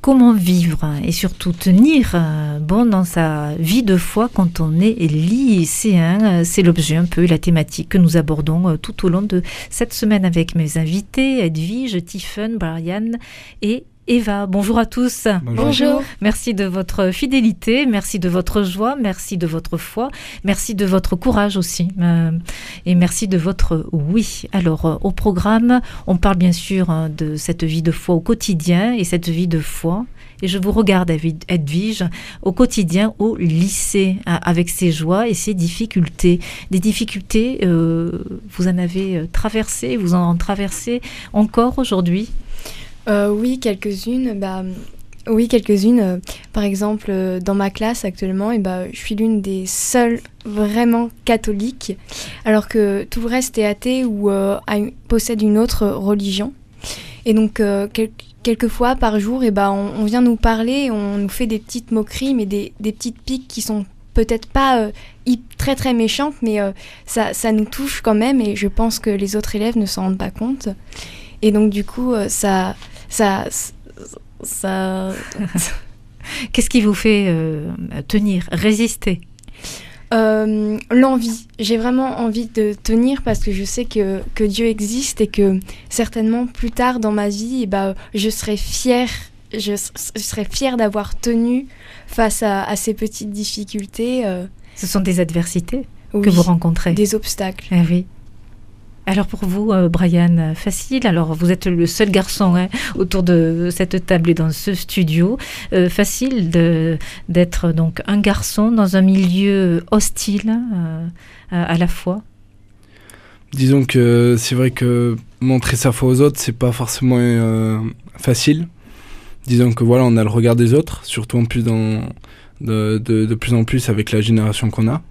Comment vivre et surtout tenir dans sa vie de foi quand on est lycéen? C'est l'objet un peu, la thématique que nous abordons tout au long de cette semaine avec mes invités, Edwige, Tiffaine, Brian et Eva. Bonjour à tous. Bonjour. Merci de votre fidélité, merci de votre joie, merci de votre foi, merci de votre courage aussi et merci de votre oui. Alors au programme, on parle bien sûr de cette vie de foi au quotidien et cette vie de foi. Et je vous regarde, Edwige, au quotidien, au lycée, avec ses joies et ses difficultés. Des difficultés, vous en avez traversé, vous en traversez encore aujourd'hui? Oui, quelques-unes. Par exemple, dans ma classe actuellement, je suis l'une des seules vraiment catholiques, alors que tout le reste est athée ou possède une autre religion. Et donc, quelques fois par jour, on vient nous parler, on nous fait des petites moqueries, mais des petites piques qui sont peut-être pas très très méchantes, mais ça nous touche quand même, et je pense que les autres élèves ne s'en rendent pas compte. Et donc, du coup, ça... Qu'est-ce qui vous fait tenir, résister? L'envie. J'ai vraiment envie de tenir parce que je sais que Dieu existe et que certainement plus tard dans ma vie, je serai fière d'avoir tenu face à ces petites difficultés. Ce sont des adversités oui, que vous rencontrez. Des obstacles. Ah oui. Alors pour vous, Brian, facile. Alors vous êtes le seul garçon autour de cette table et dans ce studio. Facile d'être donc un garçon dans un milieu hostile à la fois. Disons que c'est vrai que montrer sa foi aux autres, c'est pas forcément facile. Disons que voilà, on a le regard des autres, surtout en plus de plus en plus avec la génération qu'on a.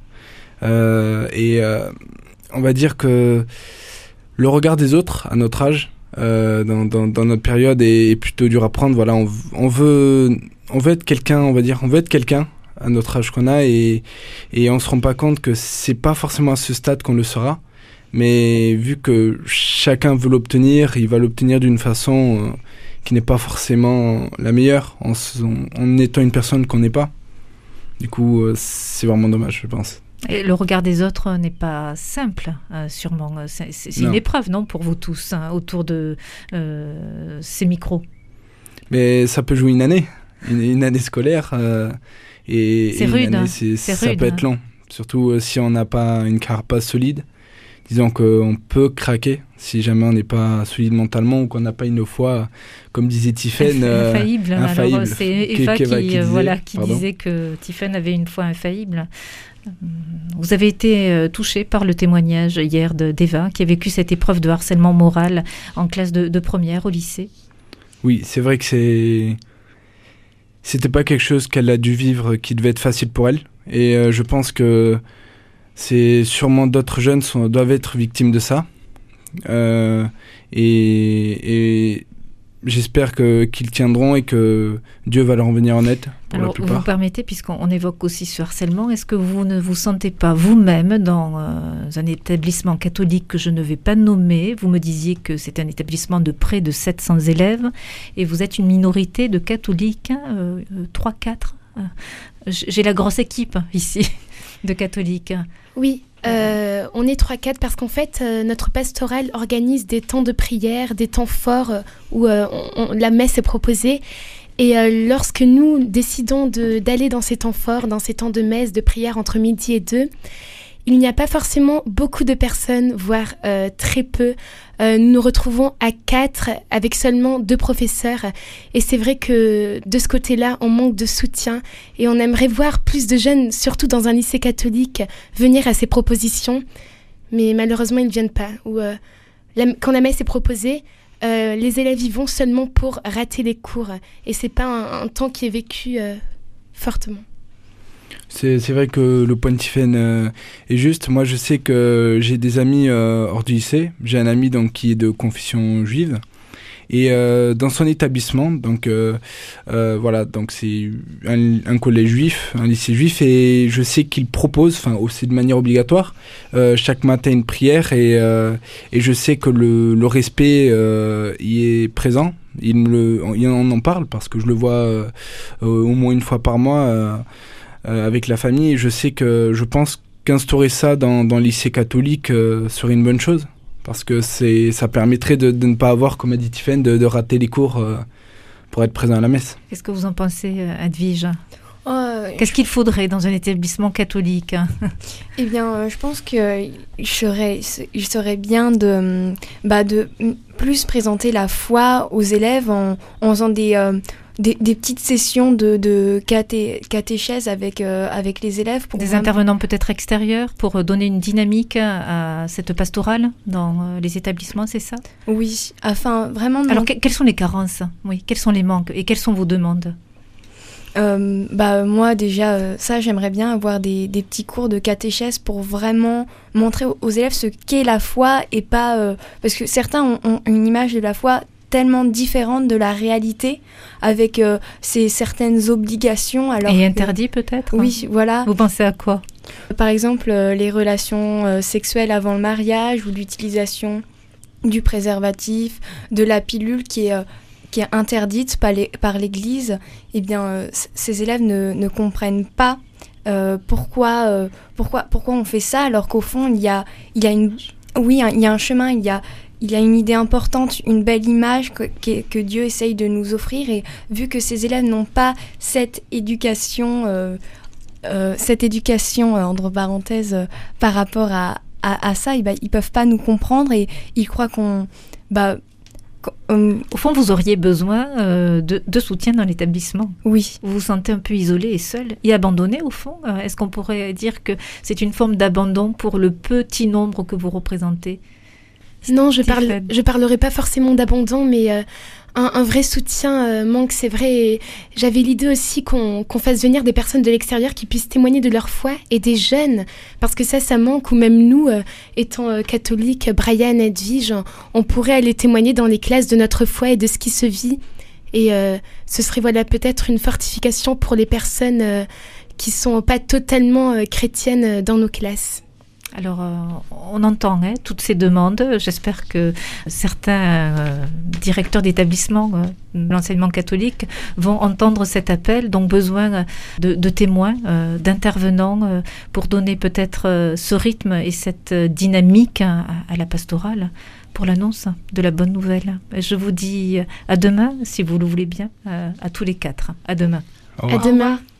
On va dire que le regard des autres à notre âge, dans notre période, est plutôt dur à prendre. Voilà, on veut être quelqu'un, on va dire, on veut être quelqu'un à notre âge qu'on a, et on se rend pas compte que c'est pas forcément à ce stade qu'on le sera. Mais vu que chacun veut l'obtenir, il va l'obtenir d'une façon qui n'est pas forcément la meilleure, en étant une personne qu'on n'est pas. Du coup, c'est vraiment dommage, je pense. Et le regard des autres n'est pas simple, sûrement. C'est une épreuve, non, pour vous tous, autour de ces micros. Mais ça peut jouer une année scolaire. C'est rude. Ça peut être long. Surtout si on n'a pas une carapace solide. Disons qu'on peut craquer si jamais on n'est pas solide mentalement ou qu'on n'a pas une foi, comme disait Tiffaine, infaillible. Alors, c'est Eva qui Pardon. disait que Tiffaine avait une foi infaillible. Vous avez été touché par le témoignage hier d'Eva, qui a vécu cette épreuve de harcèlement moral en classe de première au lycée. Oui, c'est vrai que c'était pas quelque chose qu'elle a dû vivre qui devait être facile pour elle. Et je pense que c'est sûrement d'autres jeunes doivent être victimes de ça. Et j'espère qu'ils tiendront et que Dieu va leur en venir en aide. Alors, vous me permettez, puisqu'on évoque aussi ce harcèlement, est-ce que vous ne vous sentez pas vous-même dans un établissement catholique que je ne vais pas nommer? Vous me disiez que c'est un établissement de près de 700 élèves et vous êtes une minorité de catholiques, 3-4. J'ai la grosse équipe ici de catholiques. Oui, on est 3-4 parce qu'en fait, notre pastorale organise des temps de prière, des temps forts où la messe est proposée. Et lorsque nous décidons d'aller dans ces temps forts, dans ces temps de messe, de prière entre midi et 2, il n'y a pas forcément beaucoup de personnes, voire très peu. Nous nous retrouvons à 4 avec seulement 2 professeurs. Et c'est vrai que de ce côté-là, on manque de soutien. Et on aimerait voir plus de jeunes, surtout dans un lycée catholique, venir à ces propositions. Mais malheureusement, ils ne viennent pas. Quand la messe est proposée, les élèves y vont seulement pour rater les cours. Et ce n'est pas un temps qui est vécu fortement. C'est vrai que le point de Tiffaine est juste. Moi, je sais que j'ai des amis hors du lycée. J'ai un ami qui est de confession juive. Et dans son établissement, donc c'est un collège juif, un lycée juif, et je sais qu'il propose, aussi de manière obligatoire, chaque matin une prière, et je sais que le respect y est présent on en parle parce que je le vois au moins une fois par mois avec la famille. Et je pense qu'instaurer ça dans le lycée catholique serait une bonne chose. Parce que ça permettrait de ne pas avoir, comme a dit Tiffaine, de rater les cours pour être présent à la messe. Qu'est-ce que vous en pensez, Edwige ? Qu'est-ce qu'il faudrait dans un établissement catholique ? Eh bien, je pense qu'il serait bien de plus présenter la foi aux élèves en faisant des petites sessions de catéchèse avec les élèves. Des intervenants peut-être extérieurs pour donner une dynamique à cette pastorale dans les établissements, c'est ça ? Oui, afin vraiment... Alors, quelles sont les carences ? Oui, quels sont les manques ? Et quelles sont vos demandes ? Moi déjà ça j'aimerais bien avoir des petits cours de catéchèse pour vraiment montrer aux élèves ce qu'est la foi et pas parce que certains ont une image de la foi tellement différente de la réalité avec certaines obligations et interdits peut-être. Oui, voilà. Vous pensez à quoi ? Par exemple les relations sexuelles avant le mariage ou l'utilisation du préservatif, de la pilule qui est interdite par l'Église. Eh bien, ces élèves ne comprennent pas pourquoi on fait ça, alors qu'au fond, il y a un chemin, il y a une idée importante, une belle image que Dieu essaye de nous offrir. Et vu que ces élèves n'ont pas cette éducation, entre parenthèses, par rapport à ça, ils peuvent pas nous comprendre et ils croient qu'on... Au fond, vous auriez besoin de soutien dans l'établissement. Oui. Vous vous sentez un peu isolé et seul et abandonné au fond. Est-ce qu'on pourrait dire que c'est une forme d'abandon pour le petit nombre que vous représentez ? Non, je parlerai pas forcément d'abandon, mais un vrai soutien manque, c'est vrai. Et j'avais l'idée aussi qu'on fasse venir des personnes de l'extérieur qui puissent témoigner de leur foi et des jeunes, parce que ça manque, ou même nous, étant catholiques, Brian, Edwige, on pourrait aller témoigner dans les classes de notre foi et de ce qui se vit. Et ce serait peut-être une fortification pour les personnes qui sont pas totalement chrétiennes dans nos classes. Alors, on entend toutes ces demandes. J'espère que certains directeurs d'établissements de l'enseignement catholique vont entendre cet appel, donc besoin de témoins, d'intervenants pour donner peut-être ce rythme et cette dynamique à la pastorale pour l'annonce de la bonne nouvelle. Je vous dis à demain, si vous le voulez bien, à tous les quatre. À demain. Au revoir. À demain.